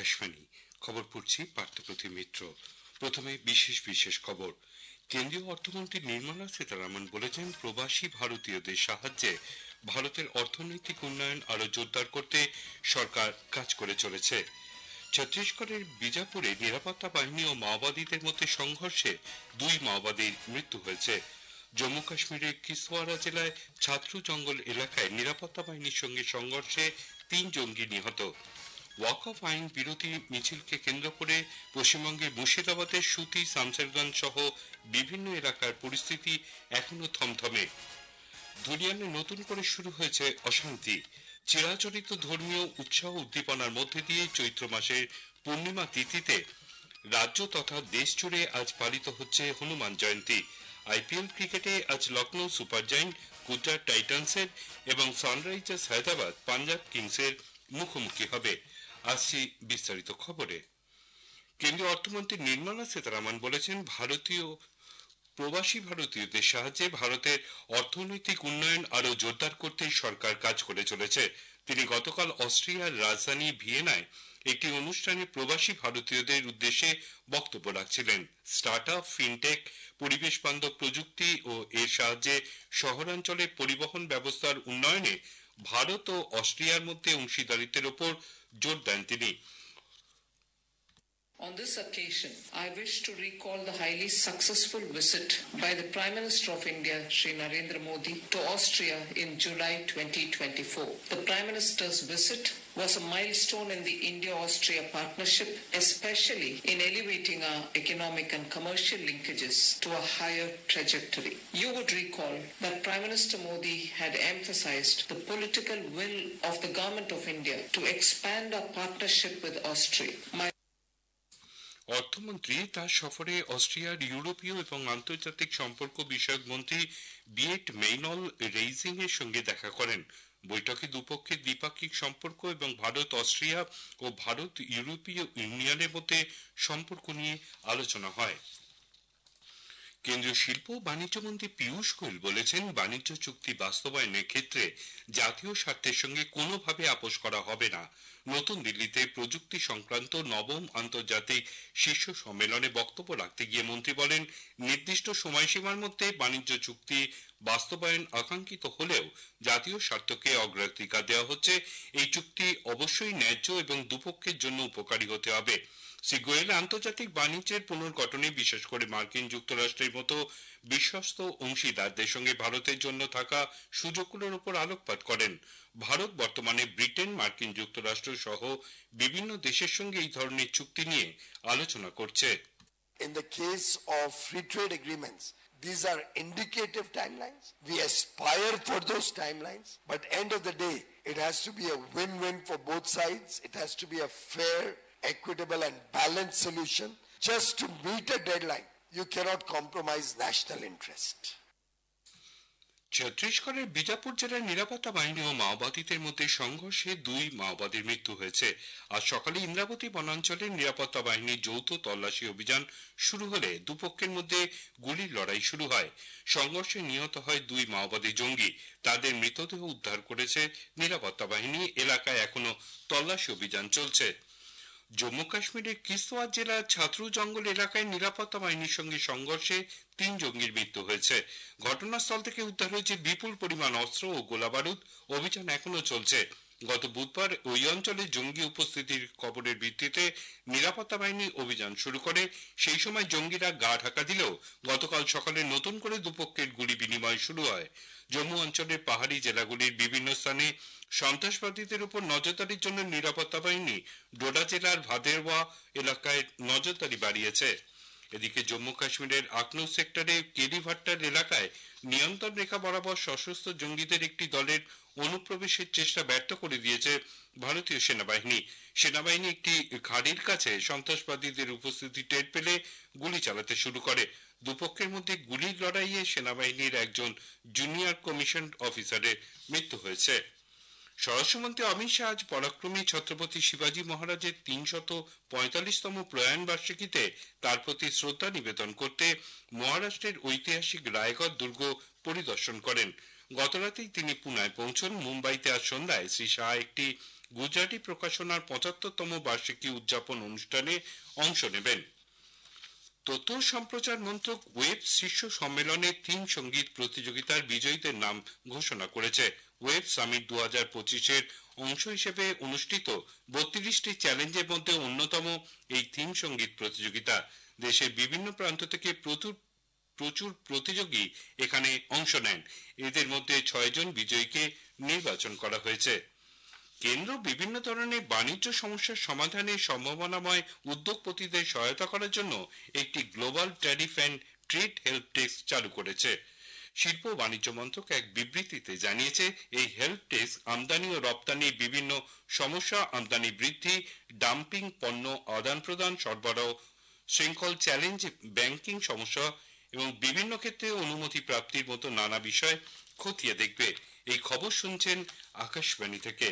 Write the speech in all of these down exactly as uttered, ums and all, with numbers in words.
আকাশবাণী খবর পড়ছি পার্থপ্রতিম মিত্র। প্রথমে বিশেষ বিশেষ খবর। কেন্দ্রীয় অর্থমন্ত্রী নির্মলা সীতারামন বলেছেন, প্রবাসী ভারতীয়দের সাহায্যে ভারতের অর্থনৈতিক উন্নয়ন আরো জোরদার করতে সরকার কাজ করে চলেছে। ছত্তিশগড়ের বিজাপুরে নিরাপত্তা বাহিনী ও মাওবাদীদের মধ্যে সংঘর্ষে দুই মাওবাদীর মৃত্যু হয়েছে। জম্মু কাশ্মীরের কিসওয়ারা জেলায় ছাত্র জঙ্গল এলাকায় নিরাপত্তা বাহিনীর সঙ্গে সংঘর্ষে তিন জঙ্গি নিহত। ওয়াকফ আইন বিরোধী মিছিলকে কেন্দ্র করে পশ্চিমবঙ্গের মুর্শিদাবাদের সুতি, শামসেরগঞ্জ সহ বিভিন্ন এলাকার পরিস্থিতি এখনো থমথমে। ধুলিয়ানে নতুন করে শুরু হয়েছে অশান্তি। চিরাচরিত ধর্মীয় উৎসাহ উদ্দীপনার মধ্যে দিয়ে চৈত্র মাসের পূর্ণিমা তিথিতে রাজ্য তথা দেশ জুড়ে আজ পালিত হচ্ছে হনুমান জয়ন্তী। আইপিএল ক্রিকেটে আজ লখনৌ সুপার জায়েন্ট গুজরাট টাইটান্সের এবং সানরাইজার্স হায়দ্রাবাদ পাঞ্জাব কিংসের মুখোমুখি হবে। আসছি বিস্তারিত খবরে। কেন্দ্রীয় অর্থমন্ত্রী নির্মলা সীতারামন বলেছেন, ভারতীয় প্রবাসী ভারতীয়দের সাহায্যে ভারতের অর্থনৈতিক উন্নয়ন আরো জোরদার করতে সরকার কাজ করে চলেছে। তিনি গতকাল অস্ট্রিয়ার রাজধানী ভিয়েনায় একটি অনুষ্ঠানে প্রবাসী ভারতীয়দের উদ্দেশ্যে বক্তব্য রাখছিলেন। স্টার্ট আপ, ফিনটেক, পরিবেশ বান্ধব প্রযুক্তি ও এর সাহায্যে শহরাঞ্চলে পরিবহন ব্যবস্থার উন্নয়নে ভারত ও অস্ট্রিয়ার মধ্যে অংশীদারিত্বের ওপর জোর দেন তিনি। On this occasion, I wish to recall the highly successful visit by the Prime Minister of India, Shri Narendra Modi, to Austria in July twenty twenty-four. The Prime Minister's visit was a milestone in the India-Austria partnership, especially in elevating our economic and commercial linkages to a higher trajectory. You would recall that Prime Minister Modi had emphasized the political will of the Government of India to expand our partnership with Austria. My অর্থমন্ত্রী তার সফরে অস্ট্রিয়ার ইউরোপীয় এবং আন্তর্জাতিক সম্পর্ক বিষয়ক মন্ত্রী বিয়েট মেইনল রেইজিং এর সঙ্গে দেখা করেন। বৈঠকে দুপক্ষের দ্বিপাক্ষিক সম্পর্ক এবং ভারত অস্ট্রিয়া ও ভারত ইউরোপীয় ইউনিয়নের মধ্যে সম্পর্ক নিয়ে আলোচনা হয়। কেন্দ্রীয় শিল্প ও বাণিজ্য মন্ত্রী পীযূষ গোয়েল বলেছেন, বাণিজ্য চুক্তি বাস্তবায়নের ক্ষেত্রে জাতীয় স্বার্থের সঙ্গে কোনোভাবে আপোষ করা হবে না। নতুন দিল্লিতে প্রযুক্তি সংক্রান্ত নবম আন্তর্জাতিক শীর্ষ সম্মেলনে বক্তব্য রাখতে গিয়ে মন্ত্রী বলেন, নির্দিষ্ট সময়সীমার মধ্যে বাণিজ্য চুক্তি বাস্তবায়ন আকাঙ্ক্ষিত হলেও জাতীয় স্বার্থকে অগ্রাধিকার দেওয়া হচ্ছে। এই চুক্তি অবশ্যই ন্যায্য এবং দুপক্ষের জন্য উপকারী হতে হবে। শ্রী গোয়েল আন্তর্জাতিক বাণিজ্যের পুনর্গঠনে বিশেষ করে মার্কিন যুক্তরাষ্ট্রের মতো বিশ্বস্ত অংশীদারদের সঙ্গে ভারতের জন্য থাকা সুযোগগুলোর উপর আলোকপাত করেন। ভারত বর্তমানে ব্রিটেন, মার্কিন যুক্তরাষ্ট্র সহ বিভিন্ন দেশের সঙ্গে এই ধরনের চুক্তি নিয়ে আলোচনা করছে। In the case of free trade agreements, these are indicative timelines. We aspire for those timelines, but end of the day, it has to be a win-win for both sides. It has to be a fair, equitable and balanced solution. Just to meet a deadline, you cannot compromise national interest. ছত্তিশগড়ের বিজাপুর জেলার নিরাপত্তা বাহিনী ও মাওবাদীদের মধ্যে সংঘর্ষে দুই মাওবাদীর মৃত্যু হয়েছে। আজ সকালে ইন্দ্রাবতী বনাঞ্চলে নিরাপত্তা বাহিনীর যৌথ তল্লাশি অভিযান শুরু হলে দুপক্ষের মধ্যে গুলির লড়াই শুরু হয়। সংঘর্ষে নিহত হয় দুই মাওবাদী জঙ্গি। তাদের মৃতদেহ উদ্ধার করেছে নিরাপত্তা বাহিনী। এলাকায় এখনো তল্লাশি অভিযান চলছে। জম্মু কাশ্মীরের কিসওয়ার জেলার ছাত্র জঙ্গল এলাকায় নিরাপত্তা বাহিনীর সঙ্গে সংঘর্ষে তিন জঙ্গির মৃত্যু হয়েছে। ঘটনাস্থল থেকে উদ্ধার হয়েছে বিপুল পরিমাণ অস্ত্র ও গোলাবারুদ। অভিযান এখনো চলছে। গত বুধবার ওই অঞ্চলে জঙ্গি উপস্থিতির খবরের ভিত্তিতে নিরাপত্তা বাহিনী অভিযান শুরু করে। সেই সময় জঙ্গিরা গা ঢাকা দিলেও গতকাল সকালে নতুন করে দুপক্ষের গুলি বিনিময় শুরু হয়। জম্মু অঞ্চলের পাহাড়ি জেলাগুলির বিভিন্ন স্থানে সন্ত্রাসবাদীদের উপর নজরদারির জন্য নিরাপত্তা বাহিনী ডোডা জেলার ভাদেরওয়া এলাকায় নজরদারি বাড়িয়েছে। এদিকে জম্মু কাশ্মীরের আখনৌর সেক্টরে কেরিভাট্টার এলাকায় নিয়ন্ত্রণ রেখা বরাবর সশস্ত্র জঙ্গিদের একটি দলের অনুপ্রবেশের চেষ্টা ব্যর্থ করে দিয়েছে ভারতীয় সেনাবাহিনী। সেনাবাহিনী একটি খাড়ির কাছে সন্ত্রাসবাদীদের উপস্থিতি টের পেলে গুলি চালাতে শুরু করে। দুপক্ষের মধ্যে গুলির লড়াইয়ে সেনাবাহিনীর একজন জুনিয়র কমিশন অফিসারের মৃত্যু হয়েছে। স্বরাষ্ট্রমন্ত্রী অমিত শাহ আজ পরাক্রমী ছত্রপতি শিবাজী মহারাজের তিনশত পঁয়তাল্লিশতম প্রয়াণ বার্ষিকীতে তার প্রতি শ্রদ্ধা নিবেদন করতে মহারাষ্ট্রের ঐতিহাসিক রায়গড় দুর্গ পরিদর্শন করেন। গতরাতেই তিনি পুনায় পৌঁছন। মুম্বাইতে আজ সন্ধ্যায় শ্রী শাহ একটি গুজরাটি প্রকাশনার পঁচাত্তরতম বার্ষিকী উদযাপন অনুষ্ঠানে অংশ নেবেন। তথ্য সম্প্রচার মন্ত্রক ওয়েব শীর্ষ সম্মেলনের থিম সঙ্গীত প্রতিযোগিতার বিজয়ীদের নাম ঘোষণা করেছে। ওয়েব সামিট দু হাজার পঁচিশের অংশ হিসেবে অনুষ্ঠিত বত্রিশটি চ্যালেঞ্জের মধ্যে অন্যতম এই থিম সঙ্গীত প্রতিযোগিতা। দেশের বিভিন্ন প্রান্ত থেকে প্রচুর প্রচুর প্রতিযোগী এখানে অংশ নেন। এদের মধ্যে ছয় জন বিজয়ীকে নির্বাচন করা হয়েছে। কেন্দ্র বিভিন্ন ধরনের বাণিজ্য সমস্যার সমাধানে সম্ভাবনাময় উদ্যোগপতিদের সহায়তা করার জন্য একটি global tariff and trade help desk চালু করেছে। শিল্প ও বাণিজ্য মন্ত্রক এক বিবৃতিতে জানিয়েছে, এই হেল্প ডেস্ক আমদানি ও রপ্তানির বিভিন্ন সমস্যা, আমদানি বৃদ্ধি, ডাম্পিং, পণ্য আদান প্রদান, সরবরাহ শৃঙ্খল চ্যালেঞ্জ, ব্যাংকিং সমস্যা এবং বিভিন্ন ক্ষেত্রে অনুমতি প্রাপ্তির মতো নানা বিষয় খতিয়ে দেখবে। এই খবর শুনছেন আকাশবাণী থেকে।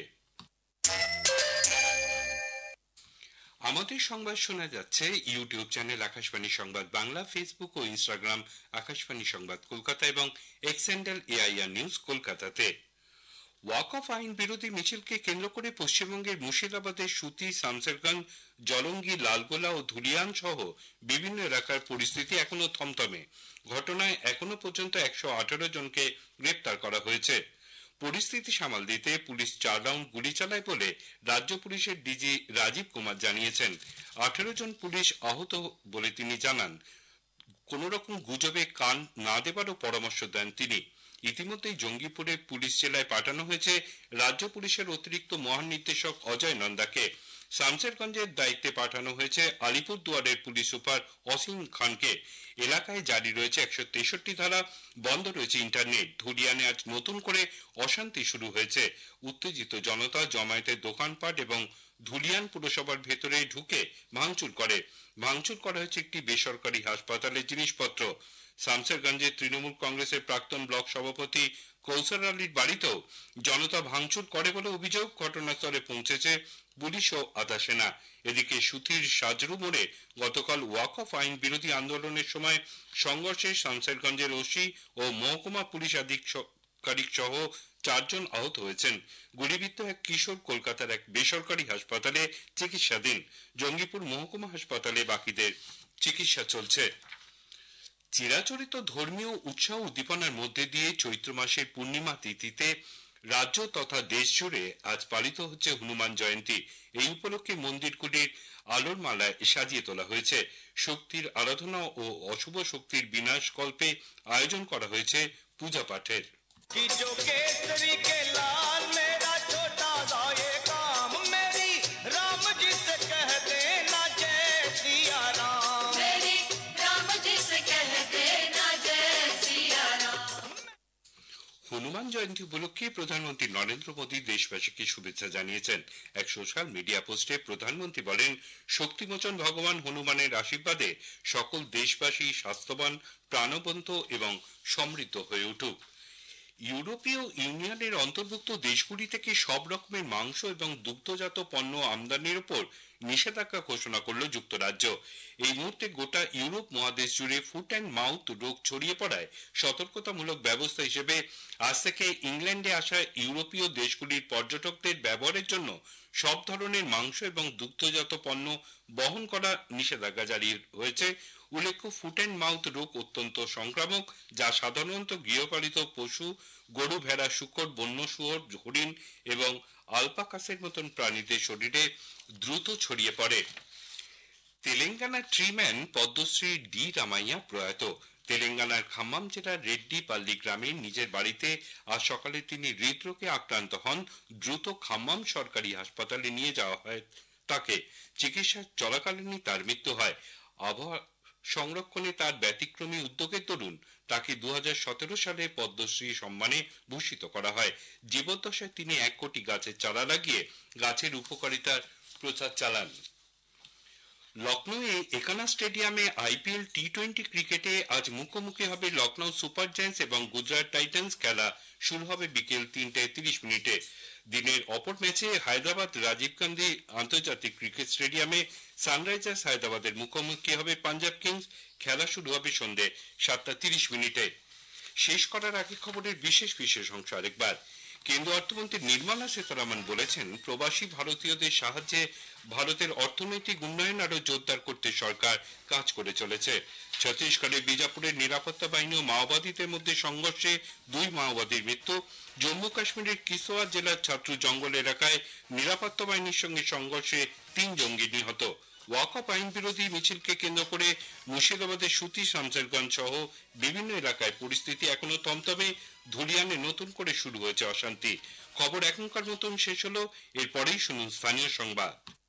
আমাদের সংবাদ শোনা যাচ্ছে YouTube channel Akashvani Sangbad Bangla, Facebook ও ইনস্টাগ্রাম আকাশবাণী সংবাদ কলকাতা এবং এক্স হ্যান্ডেল এআইআর নিউজ কলকাতাতে। ওয়াক অফ আইন বিরোধী মিছিলকে কেন্দ্র করে পশ্চিমবঙ্গের মুর্শিদাবাদের সুতি, শামসেরগঞ্জ, জলঙ্গি, লালগোলা ও ধুলিয়ান সহ বিভিন্ন এলাকার পরিস্থিতি এখনো থমথমে। ঘটনায় এখনো পর্যন্ত একশো আঠারো জনকে গ্রেপ্তার করা হয়েছে। পরিস্থিতি সামাল দিতে পুলিশ চার রাউন্ড গুলি চালায় বলে রাজ্য পুলিশের ডিজি রাজীব কুমার জানিয়েছেন। আঠারো জন পুলিশ আহত বলে তিনি জানান। কোন রকম গুজবে কান না দেবারও পরামর্শ দেন তিনি। ইতিমধ্যেই জঙ্গিপুরে পুলিশ জেলায় পাঠানো হয়েছে রাজ্য পুলিশের অতিরিক্ত মহানির্দেশক অজয় নন্দাকে। শামসেরগঞ্জের দায়িত্বে পাঠানো হয়েছে আলিপুরদুয়ারের পুলিশ সুপার অসীম খানকে। এলাকায় জারি রয়েছে একশো তেষট্টি ধারা, বন্ধ রয়েছে ইন্টারনেট। ধুলিয়ানে আজ নতুন করে অশান্তি শুরু হয়েছে। উত্তেজিত জনতা জমায়েতের দোকানপাট এবং ধুলিয়ান পুরসভার ভেতরে ঢুকে ভাঙচুর করে। ভাঙচুর করা হয়েছে একটি বেসরকারি হাসপাতালের জিনিসপত্র। শামসেরগঞ্জের তৃণমূল কংগ্রেসের প্রাক্তন ব্লক সভাপতি কৌশল আলীর বাড়িতেও জনতা ভাঙচুর করে বলে অভিযোগ। ঘটনাস্থলে পৌঁছেছে পুলিশ ও আধা সেনা। এদিকে সুতির সাজরু মোড়ে গতকাল ওয়াক অফ আইন বিরোধী আন্দোলনের সময় সংঘর্ষে শামসেরগঞ্জের ওসি ও মহকুমা পুলিশ আধিকারিক সহ চারজন আহত হয়েছেন। গুলিবিদ্ধ এক কিশোর কলকাতার এক বেসরকারি হাসপাতালে চিকিৎসাধীন। জঙ্গিপুর মহকুমা হাসপাতালে বাকিদের চিকিৎসা চলছে। চিরাচরিত ধর্মীয় উৎসাহ উদ্দীপনার মধ্যে দিয়ে চৈত্র মাসের পূর্ণিমা তিথিতে রাজ্য তথা দেশ জুড়ে আজ পালিত হচ্ছে হনুমান জয়ন্তী। এই উপলক্ষে মন্দিরগুলির আলোর মালায় সাজিয়ে তোলা হয়েছে। শক্তির আরাধনা ও অশুভ শক্তির বিনাশ কল্পে আয়োজন করা হয়েছে পূজা পাঠের। হনুমান জয়ন্তী উপলক্ষে প্রধানমন্ত্রী নরেন্দ্র মোদী দেশবাসীকে শুভেচ্ছা জানিয়েছেন। এক সোশ্যাল মিডিয়া পোস্টে প্রধানমন্ত্রী বলেন, শক্তিমোচন ভগবান হনুমানের আশীর্বাদে সকল দেশবাসী স্বাস্থ্যবান, প্রাণবন্ত এবং সমৃদ্ধ হয়ে উঠুক। ইউরোপীয় ইউনিয়নের অন্তর্ভুক্ত দেশগুলি থেকে সব রকমের মাংস এবং দুগ্ধজাত পণ্য আমদানির উপর নিষেধাজ্ঞা ঘোষণা করল যুক্তরাজ্য। এই মুহূর্তে গোটা ইউরোপ মহাদেশ জুড়ে ফুট অ্যান্ড মাউথ রোগ ছড়িয়ে পড়ায় সতর্কতামূলক ব্যবস্থা হিসেবে আজ থেকে ইংল্যান্ডে আসা ইউরোপীয় দেশগুলির পর্যটকদের ব্যবহারের জন্য সব ধরনের মাংস এবং দুগ্ধজাত পণ্য বহন করা নিষেধাজ্ঞা জারি হয়েছে। উল্লেখ্য, ফুট অ্যান্ড মাউথ রোগ অত্যন্ত সংক্রামক, যা সাধারণত গৃহপালিত পশু, গরু, ভেড়া, শূকর, বন্য শুয়োর, হরিণ এবং আলপাকাসের মতন প্রাণীদের শরীরে দ্রুত ছড়িয়ে পড়ে। তেলেঙ্গানার ট্রিম্যান পদ্মশ্রী ডি রামাইয়া প্রয়াত। তেলেঙ্গানার খাম্মাম জেলার রেড্ডিপাল্লি গ্রামে নিজের বাড়িতে আজ সকালে তিনি হৃদরোগে আক্রান্ত হন। দ্রুত খাম্মাম সরকারি হাসপাতালে নিয়ে যাওয়া হয় তাকে। চিকিৎসা চলাকালীনই তার মৃত্যু হয়। আবহাওয়া সংরক্ষণে তার ব্যতিক্রমী উদ্যোগের দরুন তাকে দু হাজার সতেরো সালে পদ্মশ্রী সম্মানে ভূষিত করা হয়। জীবদ্দশায় তিনি এক কোটি গাছের চারা লাগিয়ে গাছের উপকারিতার প্রচার চালান। লখনৌয়ে একানা স্টেডিয়ামে আইপিএল টি টোয়েন্টি ক্রিকেটে আজ মুখোমুখি হবে লখনৌ সুপার জায়ান্টস এবং গুজরাট টাইটান্স। খেলা শুরু হবে বিকেল তিনটে তিরিশ মিনিটে। দিনের অপর ম্যাচে হায়দ্রাবাদ রাজীব গান্ধী আন্তর্জাতিক ক্রিকেট স্টেডিয়ামে সানরাইজার্স হায়দ্রাবাদের মুখোমুখি হবে পাঞ্জাব কিংস। খেলা শুরু হবে সন্ধ্যে সাতটা তিরিশ মিনিটে। শেষ করার আগে খবরের বিশেষ বিশেষ অংশ আরেকবার। কেন্দ্রীয় অর্থমন্ত্রী নির্মলা সীতারামন বলেছেন, প্রবাসী ভারতীয়দের সাহায্যে ভারতের অর্থনৈতিক উন্নয়ন আরো জোরদার করতে সরকার কাজ করে চলেছে। ছত্তিশগড়ের বিজাপুরের নিরাপত্তা বাহিনী ও মাওবাদীদের মধ্যে সংঘর্ষে দুই মাওবাদীর মৃত্যু। জম্মু কাশ্মীরের কিশোয়ার জেলার ছাত্র জঙ্গল এলাকায় নিরাপত্তা বাহিনীর সঙ্গে সংঘর্ষে তিন জঙ্গি নিহত। ওয়াকফ আইন বিরোধী মিছিলকে কেন্দ্র করে মুর্শিদাবাদের সুতি শামসেরগঞ্জ সহ বিভিন্ন এলাকায় পরিস্থিতি এখনো থমথমে। ধুলিয়ানে নতুন করে শুরু হয়েছে অশান্তি। খবর এখনকার মতন শেষ হলো, এরপরেই শুনুন স্থানীয় সংবাদ।